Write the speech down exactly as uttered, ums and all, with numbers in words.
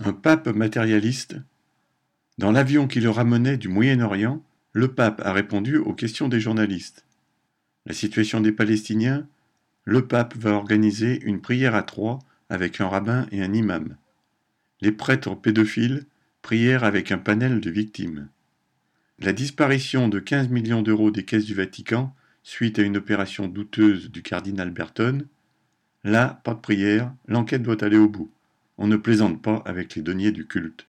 Un pape matérialiste. Dans l'avion qui le ramenait du Moyen-Orient, le pape a répondu aux questions des journalistes. La situation des Palestiniens, le pape va organiser une prière à trois avec un rabbin et un imam. Les prêtres pédophiles, prière avec un panel de victimes. La disparition de quinze millions d'euros des caisses du Vatican suite à une opération douteuse du cardinal Berton. Là, pas de prière, l'enquête doit aller au bout. On ne plaisante pas avec les deniers du culte.